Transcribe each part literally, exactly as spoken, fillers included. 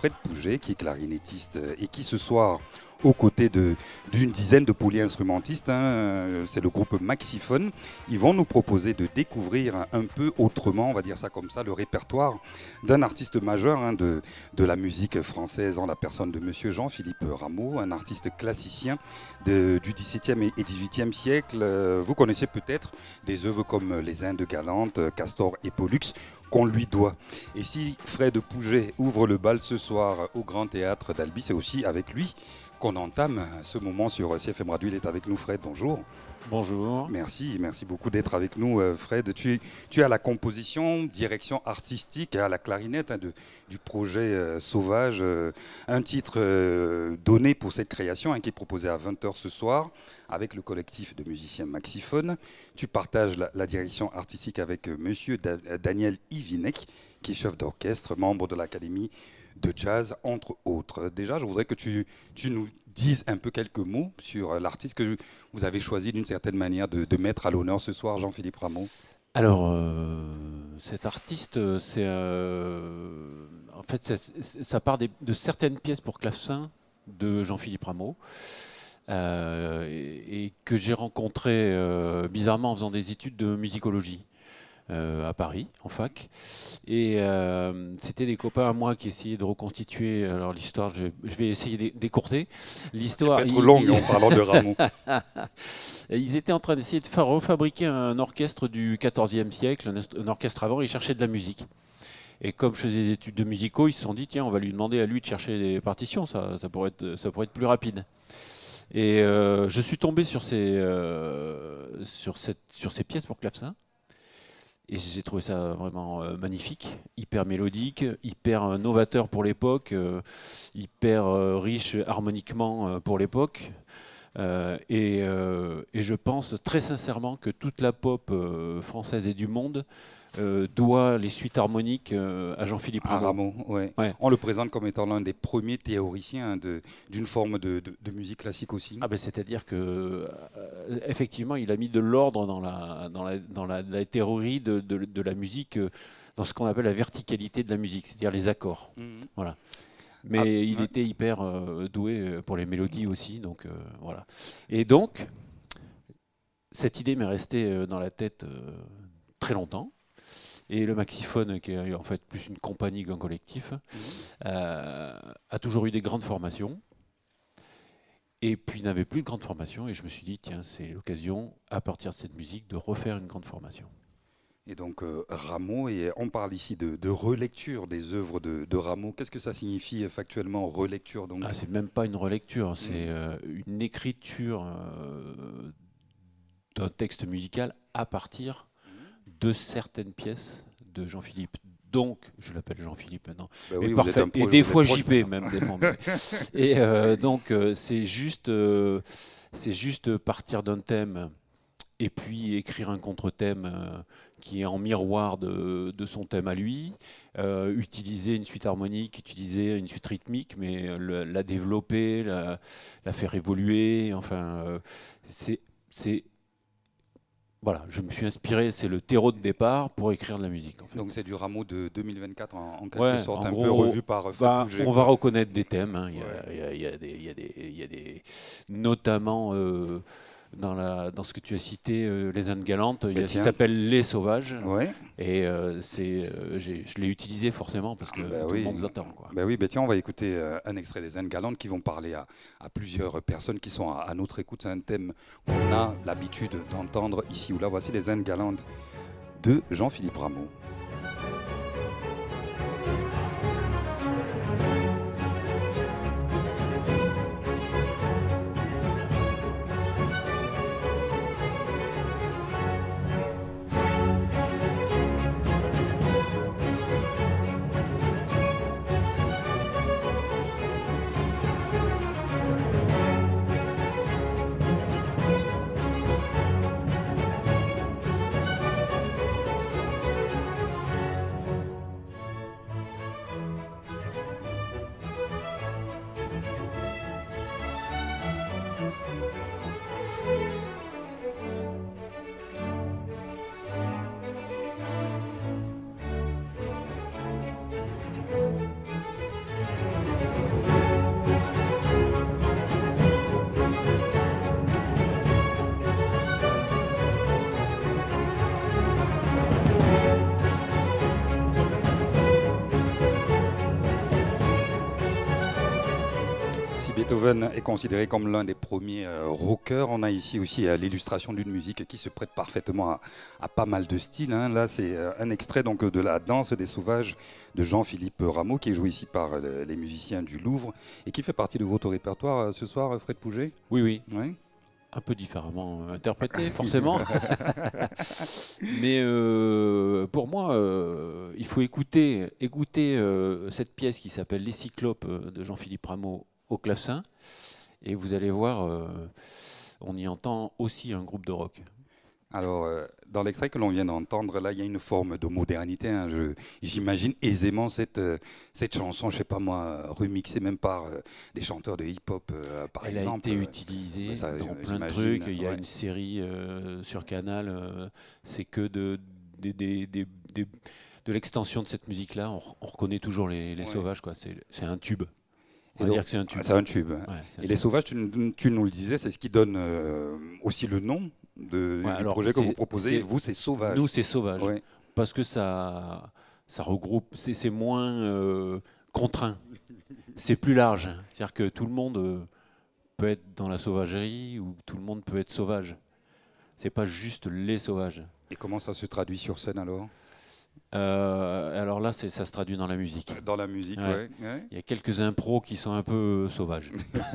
Fred Pouget, qui est clarinettiste et qui ce soir, aux côtés de- d'une dizaine de polyinstrumentistes, hein, c'est le groupe Maxiphone, ils vont nous proposer de découvrir un peu autrement, on va dire ça comme ça, le répertoire d'un artiste majeur hein, de, de la musique française en la personne de Monsieur Jean-Philippe Rameau, un artiste classicien de- du dix-septième et dix-huitième siècle. Euh, Vous connaissez peut-être des œuvres comme Les Indes galantes, Castor et Pollux, qu'on lui doit. Et si Fred Pouget ouvre le bal ce soir au Grand Théâtre d'Albi, c'est aussi avec lui qu'on entame ce moment sur C F M Radio. Il est avec nous, Fred, bonjour. Bonjour. Merci, merci beaucoup d'être avec nous, euh, Fred. Tu, tu es à la composition, direction artistique et à la clarinette hein, de, du projet euh, Sauvage, euh, un titre euh, donné pour cette création hein, qui est proposé à vingt heures ce soir avec le collectif de musiciens Maxiphone. Tu partages la, la direction artistique avec euh, Monsieur Da- Daniel Ivinek, qui est chef d'orchestre, membre de l'Académie de jazz, entre autres. Déjà, je voudrais que tu, tu nous dises un peu quelques mots sur l'artiste que vous avez choisi d'une certaine manière de, de mettre à l'honneur ce soir, Jean-Philippe Rameau. Alors, euh, cet artiste, c'est euh, en fait, ça, ça part des- de certaines pièces pour clavecin de Jean-Philippe Rameau, euh, et, et que j'ai rencontré euh, bizarrement en faisant des études de musicologie. Euh, à Paris, en fac. Et euh, c'était des copains à moi qui essayaient de reconstituer. Alors l'histoire, je, je vais essayer d'é- d'écourter. L'histoire. Peut être ils- longue ils- en parlant de Rameau. Ils étaient en train d'essayer de faire refabriquer un orchestre du quatorzième siècle, un, est- un orchestre avant. Ils cherchaient de la musique. Et comme je faisais des études de musicaux, ils se sont dit tiens, on va lui demander à lui de chercher des partitions. Ça, ça pourrait être, ça pourrait être plus rapide. Et euh, je suis tombé sur ces, euh, sur cette, sur ces pièces pour clavecin. Et j'ai trouvé ça vraiment euh, magnifique, hyper mélodique, hyper euh, novateur pour l'époque, euh, hyper euh, riche harmoniquement euh, pour l'époque. Euh, et, euh, et je pense très sincèrement que toute la pop euh, française et du monde euh, doit les suites harmoniques euh, à Jean-Philippe Ah, Rameau. Rameau, ouais. Ouais. On le présente comme étant l'un des premiers théoriciens de- d'une forme de, de- de musique classique aussi. Ah ben, c'est-à-dire que euh, effectivement, il a mis de l'ordre dans la dans la dans la, la théorie de, de, de la musique, euh, dans ce qu'on appelle la verticalité de la musique, c'est-à-dire les accords. Mhm. Voilà. Mais Ah, il ouais. était hyper euh, doué euh, pour les mélodies aussi, donc euh, voilà. Et donc cette idée m'est restée euh, dans la tête euh, très longtemps. Et le Maxiphone, qui est en fait plus une compagnie qu'un collectif, Mhm. euh, a toujours eu des grandes formations. Et puis n'avait plus de grande formation. Et je me suis dit, tiens, c'est l'occasion, à partir de cette musique, de refaire une grande formation. Et donc euh, Rameau, et on parle ici de, de relecture des œuvres de, de Rameau. Qu'est-ce que ça signifie euh, factuellement, relecture donc Ah, c'est même pas une relecture, c'est Mhm. euh, une écriture euh, d'un texte musical à partir de certaines pièces de Jean-Philippe. Donc, je l'appelle Jean-Philippe maintenant. Ben Et, oui, vous parfait- êtes un et proche- des vous êtes fois proche J P maintenant. même. Des fois. Et euh, donc, euh, c'est juste, euh, c'est juste partir d'un thème et puis écrire un contre-thème euh, qui est en miroir de, de son thème à lui, euh, utiliser une suite harmonique, utiliser une suite rythmique, mais le- la développer, la, la faire évoluer. Enfin, euh, c'est, c'est voilà, je me suis inspiré, c'est le terreau de départ pour écrire de la musique. En fait. Donc c'est du Rameau de deux mille vingt-quatre en, en quelque Ouais, sorte, en un gros, peu revu par euh, Fred bah, Pouget. on quoi. va reconnaître des thèmes. hein. Il y a, Ouais. il y a- il y a des, il y a des- il y a des- notamment euh, dans, la, dans ce que tu as cité, euh, Les Indes galantes, il y Mais a ce qui tiens. s'appelle Les Sauvages. Ouais. Et euh, c'est, euh, j'ai- je l'ai utilisé forcément parce que Bah tout oui. le monde l'attend. Quoi. Ben oui, ben tiens, on va écouter euh, un extrait des Indes galantes qui vont parler à, à plusieurs personnes qui sont à, à notre écoute. C'est un thème qu'on a l'habitude d'entendre ici ou là. Voici les Indes galantes de Jean-Philippe Rameau. Si Beethoven est considéré comme l'un des premiers euh, rockers, on a ici aussi euh, l'illustration d'une musique qui se prête parfaitement à, à pas mal de styles, hein. Là, c'est euh, un extrait donc, de la Danse des Sauvages de Jean-Philippe Rameau, qui est joué ici par euh, les musiciens du Louvre et qui fait partie de votre répertoire euh, ce soir, Fred Pouget. Oui, oui. Oui. Un peu différemment interprété, forcément. Mais euh, pour moi, euh, il faut écouter, écouter euh, cette pièce qui s'appelle Les Cyclopes de Jean-Philippe Rameau au clavecin. Et vous allez voir, euh, on y entend aussi un groupe de rock. Alors, euh, dans l'extrait que l'on vient d'entendre, là, il y a une forme de modernité, hein. Je, j'imagine aisément cette, euh, cette chanson, je sais pas moi, remixée même par euh, des chanteurs de hip-hop, euh, par Elle exemple. Elle a été utilisée ça, dans plein de j'imagine, trucs. Il y a ouais. une série euh, sur Canal, euh, c'est que de, des- des- des- des- de l'extension de cette musique-là. On, on reconnaît toujours les, les Ouais. Sauvages, quoi. C'est, c'est un tube. On Et va donc, dire que c'est un tube. c'est un tube. Ouais, c'est un Et les tube. Sauvages, tu, nous- tu nous le disais, c'est ce qui donne euh, aussi le nom de, Ouais, du alors, projet que c'est- vous proposez. c'est- Vous, c'est Sauvage. Nous, c'est Sauvage. Ouais. Parce que ça, ça regroupe, c'est, c'est moins euh, contraint. C'est plus large. C'est-à-dire que tout le monde euh, peut être dans la sauvagerie ou tout le monde peut être sauvage. C'est pas juste les sauvages. Et comment ça se traduit sur scène alors? Euh, alors là, c'est, ça se traduit dans la musique. Dans la musique, Ouais. ouais. ouais. Il y a quelques impros qui sont un peu sauvages.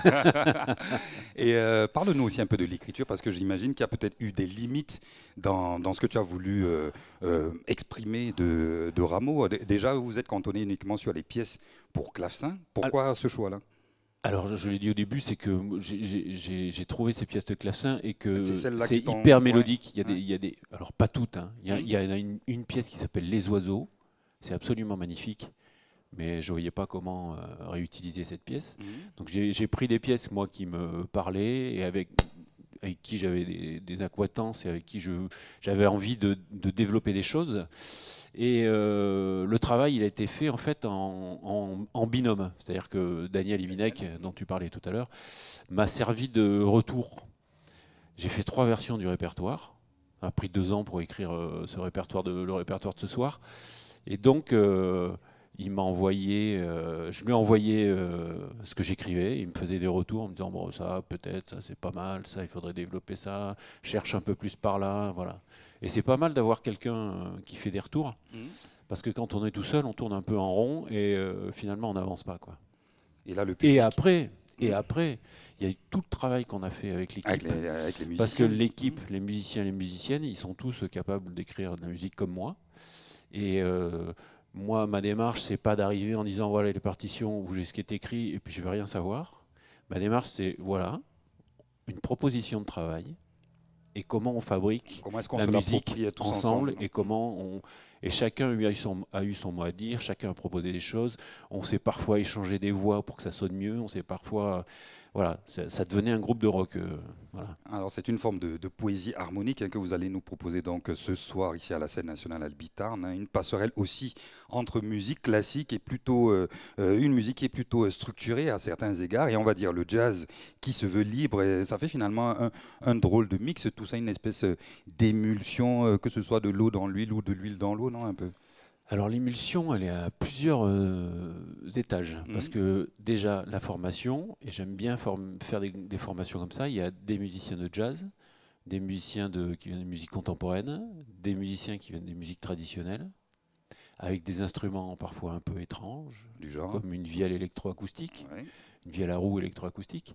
Et euh, parle-nous aussi un peu de l'écriture, parce que j'imagine qu'il y a peut-être eu des limites dans, dans ce que tu as voulu euh, euh, exprimer de, de Rameau. D- Déjà, vous êtes cantonné uniquement sur les pièces pour clavecin. Pourquoi ce choix-là? Alors, je l'ai dit au début, c'est que j'ai- j'ai j'ai- j'ai trouvé ces pièces de clavecin et que C'est celles-là c'est qui t'ont- hyper ouais. mélodique. Il y a des, Ouais. il y a des, alors pas toutes. Hein. Il y a, Mhm. il y a une, une pièce qui s'appelle Les Oiseaux. C'est absolument magnifique, mais je voyais pas comment euh, réutiliser cette pièce. Mhm. Donc j'ai j'ai pris des pièces moi qui me parlaient et avec avec qui j'avais des, des accointances et avec qui je j'avais envie de, de développer des choses. Et euh, le travail, il a été fait en fait en, en- en binôme. C'est-à-dire que Daniel Ivinec, dont tu parlais tout à l'heure, m'a servi de retour. J'ai fait trois versions du répertoire. Ça a pris deux ans pour écrire euh, ce répertoire de, le répertoire de ce soir. Et donc, euh, il m'a envoyé, euh, je lui ai envoyé euh, ce que j'écrivais. Il me faisait des retours en me disant bon, ça, peut-être, ça, c'est pas mal, ça, il faudrait développer ça, cherche un peu plus par là, voilà. Et c'est pas mal d'avoir quelqu'un euh, qui fait des retours, Mhm. parce que quand on est tout seul, on tourne un peu en rond et euh, finalement, on n'avance pas, quoi. Et là, le public, Et après, et Mhm. après, il y a eu tout le travail qu'on a fait avec avec l'équipe. les, avec les musiciens. Parce que l'équipe, les musiciens et les musiciennes, ils sont tous capables d'écrire de la musique comme moi. Et euh, moi, ma démarche, c'est pas d'arriver en disant voilà les partitions, où j'ai ce qui est écrit, et puis je vais rien savoir. Ma démarche, c'est voilà une proposition de travail et comment on fabrique Comment est-ce qu'on la se musique l'approprie tous ensemble, ensemble? et comment on et chacun a eu son, a eu son mot à dire, chacun a proposé des choses. On s'est parfois échangé des voix pour que ça sonne mieux. On s'est parfois voilà, ça, ça devenait un groupe de rock. euh, voilà. Alors c'est une forme de, de poésie harmonique, hein, que vous allez nous proposer donc ce soir ici à la scène nationale Albitarn, hein, une passerelle aussi entre musique classique et plutôt euh, euh, une musique qui est plutôt euh, structurée à certains égards, et on va dire le jazz qui se veut libre, et ça fait finalement un, un drôle de mix, tout ça une espèce euh, d'émulsion, euh, que ce soit de l'eau dans l'huile ou de l'huile dans l'eau, non un peu? Alors l'émulsion, elle est à plusieurs euh, étages. Mhm. Parce que déjà, la formation, et j'aime bien form- faire des, des formations comme ça, il y a des musiciens de jazz, des musiciens de, qui viennent de musique contemporaine, des musiciens qui viennent des musiques traditionnelles, avec des instruments parfois un peu étranges, Du genre. comme une vielle électroacoustique, Ouais. une vielle à roue électroacoustique.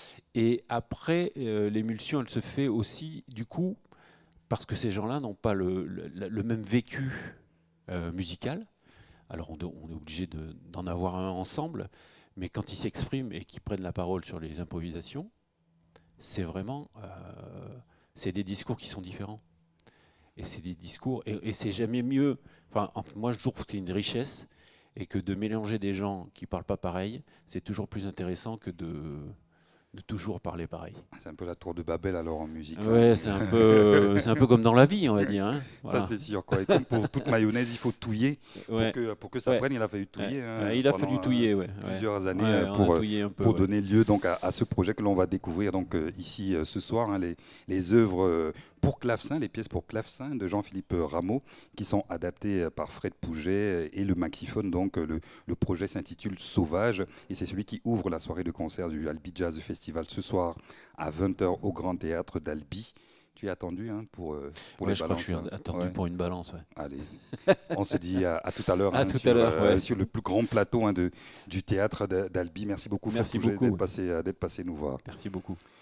Et après, euh, l'émulsion, elle se fait aussi, du coup, parce que ces gens-là n'ont pas le, le- le même vécu euh, musical. Alors on, do- on est obligé de- d'en avoir un ensemble, mais quand ils s'expriment et qu'ils prennent la parole sur les improvisations, c'est vraiment, euh, c'est des discours qui sont différents. Et c'est des discours, et, et c'est jamais mieux. Enfin, en- moi je trouve que c'est une richesse, et que de mélanger des gens qui parlent pas pareil, c'est toujours plus intéressant que de, de toujours parler pareil. C'est un peu la tour de Babel alors en musique. là. Ouais, c'est un peu, c'est un peu comme dans la vie, on va dire. Hein. Voilà. Ça c'est sûr, quoi. Et comme pour toute mayonnaise, il faut touiller. Ouais. Pour, que, pour que ça Ouais. prenne, il a fallu touiller. Ouais. hein, Ouais, il a pendant, fallu euh, touiller, ouais. ouais. plusieurs années Ouais, euh, on a pour, euh, touillé un peu, pour ouais. donner lieu donc à, à ce projet que l'on va découvrir donc euh, ici euh, ce soir, hein, les, les œuvres euh, pour clavecin, les pièces pour clavecin de Jean-Philippe Rameau, qui sont adaptées par Fred Pouget et le Maxiphone. Donc le, le projet s'intitule Sauvage et c'est celui qui ouvre la soirée de concert du Albi Jazz Festival ce soir à vingt heures au Grand Théâtre d'Albi. Tu es attendu hein, pour, euh, pour ouais, les je balances. Crois que je suis attendu ouais. pour une balance. Ouais. Allez, on se dit à, à tout à l'heure à hein, tout sur, à l'heure, euh, ouais. sur le plus grand plateau hein, de, du théâtre d'Albi. Merci beaucoup, Merci Fred Pouget, beaucoup. d'être passé, d'être passé nous voir. Merci beaucoup.